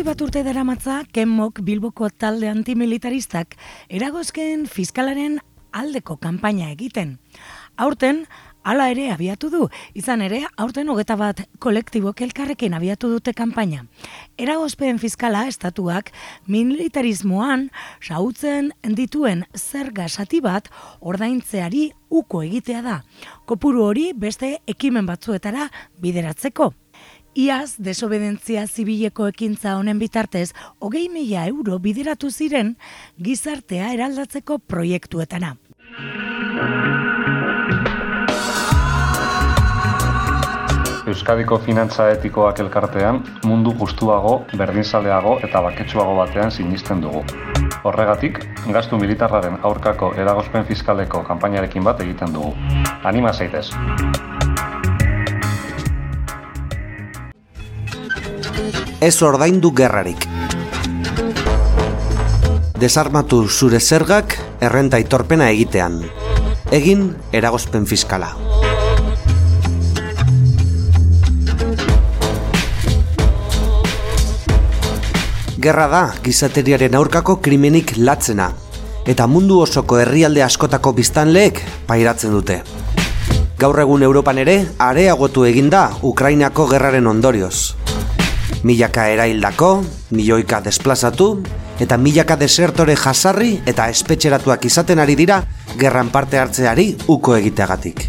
bat urte daramatza Kenmok Bilboko talde antimilitaristak eragozken fiskalaren aldeko kanpaina egiten. Aurten, hala ere abiatu du, izan ere, aurten 21 kolektibok elkarrekin abiatu dute kanpaina. Eragozpen fiskala estatuak militarismoan xahutzen dituen zerga zati bat ordaintzeari uko egitea da. Kopuru hori beste ekimen batzuetara bideratzeko. Iaz, desobedentzia zibileko ekintza honen bitartez, 20.000 euro bideratu ziren gizartea eraldatzeko proiektuetara. Euskadiko finantza etikoak elkartean mundu justuago, berdinzaleago eta baketsuago batean sinisten dugu. Horregatik, gastu militarraren aurkako eragozpen fiskaleko kanpainarekin bat egiten dugu. Anima zaitez! Ez ordaindu gerrarik. Desarmatu zure zergak errenta aitorpena egitean. Egin eragozpen fiskala. Gerra da gizateriaren aurkako krimenik latzena, eta mundu osoko herrialde askotako biztanleek pairatzen dute. Gaur egun Europan ere areagotu eginda Ukrainako gerraren ondorioz. Milaka eraildako, milioika desplazatu, eta milaka desertore jasarri eta espetxeratuak izaten ari dira gerran parte hartzeari uko egiteagatik.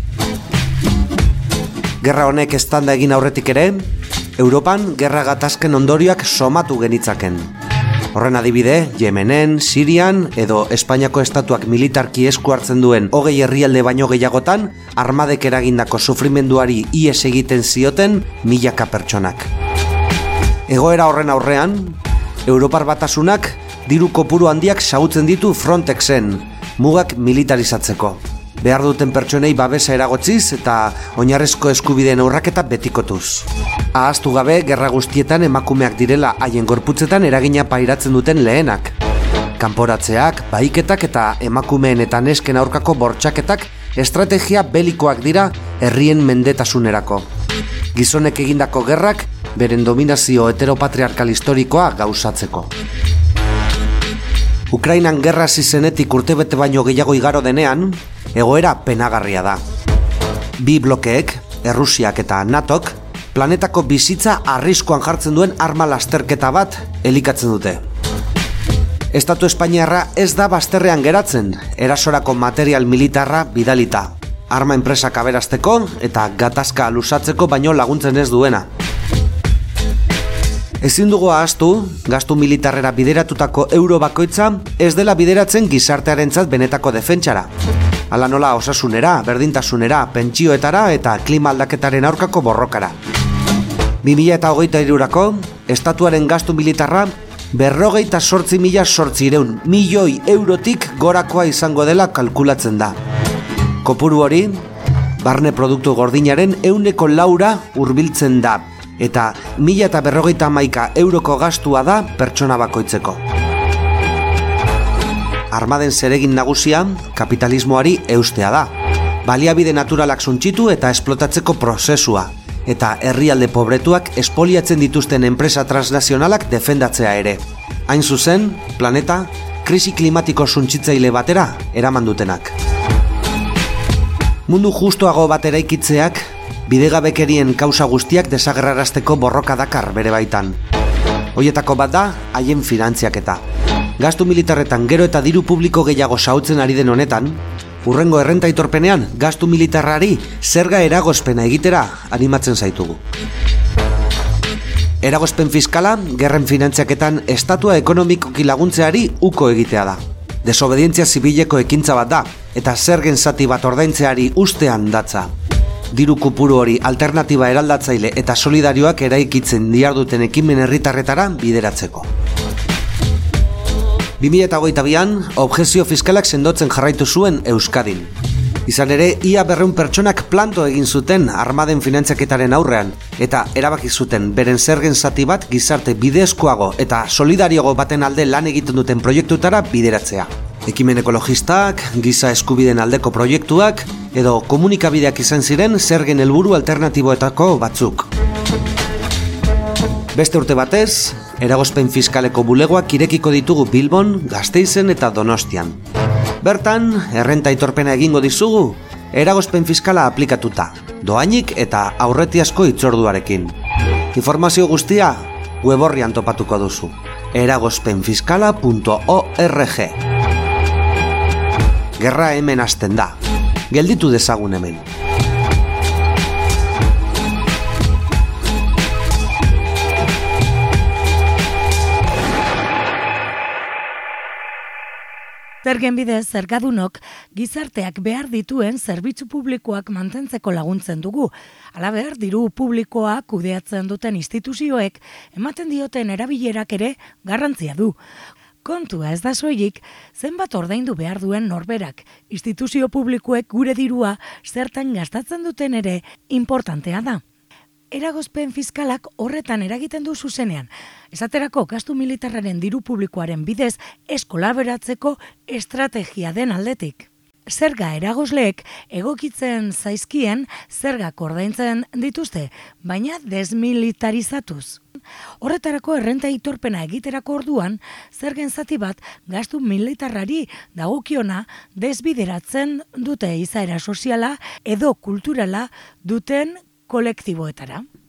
Gerra honek eztanda egin aurretik ere, Europan gerra gatazken ondorioak somatu genitzaken. Horren adibide, Yemenen, Sirian edo Espainiako estatuak militarki esku hartzen duen 20 herrialde baino gehiagotan, armadek eragindako sufrimenduari ihes egiten zioten milaka pertsonak. Egoera horren aurrean, Europar Batasunak diru kopuru handiak xahutzen ditu Frontexen, mugak militarizatzeko. Behar duten pertsonei babesa eragotziz eta oinarrezko eskubideen urraketa betikotuz. Ahaztu gabe, gerra guztietan emakumeak direla haien gorputzetan eragina pairatzen duten lehenak. Kanporatzeak, bahiketak eta emakumeen eta nesken aurkako bortxaketak estrategia belikoak dira herrien mendetasunerako. Gizonek egindako gerrak beren dominazio heteropatriarkal historikoa gauzatzeko. Ukrainan gerra hasi zenetik urtebete baino gehiago igaro denean, egoera penagarria da. Bi blokeek, Errusiak eta NATOk, planetako bizitza arriskuan jartzen duen arma lasterketa bat elikatzen dute. Estatu Espainiarra ez da bazterrean geratzen, erasorako material militarra bidalita. Arma enpresak aberasteko eta gatazka luzatzeko baino laguntzen ez duena. Ezin dugu ahaztu, gastu militarrera bideratutako euro bakoitza ez dela bideratzen gizartearentzat benetako defentsara. Hala nola osasunera, berdintasunera, pentsioetara eta klima aldaketaren aurkako borrokara. 2023rako, estatuaren gastu militarra 58.800 milioi eurotik gorakoa izango dela kalkulatzen da. Kopuru hori, barne produktu gordinaren 4% hurbiltzen da, eta 1.051 euroko gastua da pertsona bakoitzeko. Armaden zeregin nagusia kapitalismoari eustea da. Baliabide naturalak suntsitu eta esplotatzeko prozesua, eta herrialde pobretuak espoliatzen dituzten enpresa transnazionalak defendatzea ere. Hain zuzen, planeta, krisi klimatiko suntsitzaile batera eraman dutenak. Mundu justuago bat eraikitzeak bidegabekerien kausa guztiak desagerrarazteko borroka dakar bere baitan. Hoietako bat da, haien finantziaketa. Gastu militarretan gero eta diru publiko gehiago xahutzen ari den honetan, hurrengo errenta aitorpenean gastu militarrari zerga eragozpena egitera animatzen zaitugu. Eragozpen fiskala, gerren finantziaketan estatua ekonomikoki laguntzeari uko egitea da. Desobedientzia zibileko ekintza bat da, eta zergen zati bat ordaintzeari ustean datza. Diru kopuru hori alternatiba eraldatzaile eta solidarioak eraikitzen diharduten ekimen herritarretara bideratzeko. 2022an, objekzio fiskalak sendotzen jarraitu zuen Euskadin. Izan ere, ia 200 pertsonak planto egin zuten armaden finantziaketaren aurrean, eta erabaki zuten beren zergen zati bat gizarte bidezkoago eta solidarioago baten alde lan egiten duten proiektutara bideratzea. Ekimen ekologistak, giza eskubideen aldeko proiektuak, edo komunikabideak izan ziren zergen helburu alternatiboetako batzuk. Beste urte batez, Eragozpen fiskaleko bulegoak irekiko ditugu Bilbon, Gasteizen eta Donostian. Bertan, errenta aitorpena egingo dizugu, eragozpen fiskala aplikatuta, dohainik eta aurretiazko hitzorduarekin. Informazio guztia web orrian topatuko duzu, eragozpenfiskala.org. Gerra hemen hasten da, gelditu dezagun hemen. Zergen bidez, zergadunok gizarteak behar dituen zerbitzu publikoak mantentzeko laguntzen dugu. Halaber, diru publikoa kudeatzen duten instituzioek ematen dioten erabilerak ere garrantzia du. Kontua ez da soilik, zenbat ordaindu behar duen norberak, instituzio publikoek gure dirua zertan gastatzen duten ere importantea da. Eragozpen fiskalak horretan eragiten du zuzenean. Esaterako gastu militarraren diru publikoaren bidez eskolaberatzeko estrategia den aldetik. Zerga eragozleek egokitzen zaizkien zergak ordaintzen dituzte, baina desmilitarizatuz. Horretarako errenta aitorpena egiterako orduan, zergen zati bat gastu militarrari dagokiona desbideratzen dute izaera soziala edo kulturala duten kolektiboetara.